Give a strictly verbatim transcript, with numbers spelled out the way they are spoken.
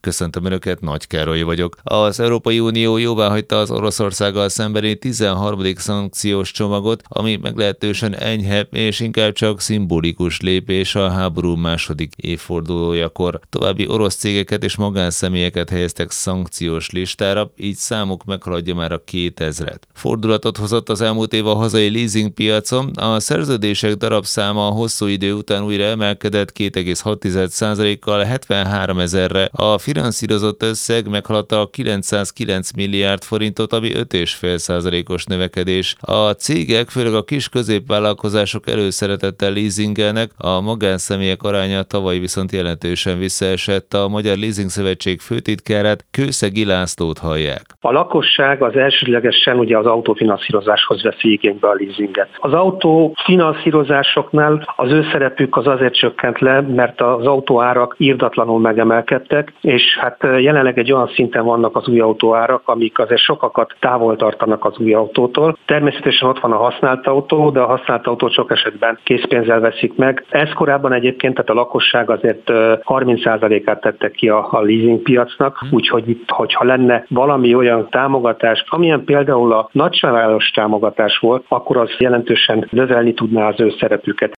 Köszöntöm Önöket, Nagy Károly vagyok. Az Európai Unió jóváhagyta az Oroszországgal szembeni tizenharmadik szankciós csomagot, ami meglehetősen enyhe és inkább csak szimbolikus lépés a háború második évfordulójakor. További orosz cégeket és magánszemélyeket helyeztek szankciós listára, így számuk meghaladja már a kétezret. Fordulatot hozott az elmúlt év a hazai leasingpiacon, a szerződések darabszáma a hosszú idő után újra emelkedett két egész hat százalékkal hetvenháromezerre, a finanszírozott összeg meghaladta a kilencszázkilenc milliárd forintot, ami öt egész öt százalékos növekedés. A cégek, főleg a kis középvállalkozások előszeretettel leasingelnek, a magánszemélyek aránya tavaly viszont jelentősen visszaesett. A Magyar Leasing Szövetség főtitkárát, Kőszegi Lászlót hallják. A lakosság az elsődlegesen ugye az autófinanszírozáshoz veszi igénybe a leasinget. Az autófinanszírozásoknál az ő szerepük az azért csökkent le, mert az autóárak irdatlanul megemelkedtek, és hát jelenleg egy olyan szinten vannak az új autóárak, amik azért sokakat távol tartanak az új autótól. Természetesen ott van a használt autó, de a használt autót sok esetben készpénzzel veszik meg. Ez korábban egyébként, tehát a lakosság azért harminc százalékát tette ki a, a leasing piacnak, úgyhogy itt, hogyha lenne valami olyan támogatás, amilyen például a nagyságvállalos támogatás volt, akkor az jelentősen növelni tudná az ő szerepüket.